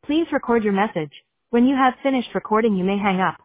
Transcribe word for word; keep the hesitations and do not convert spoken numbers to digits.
Please record your message. When you have finished recording, you may hang up.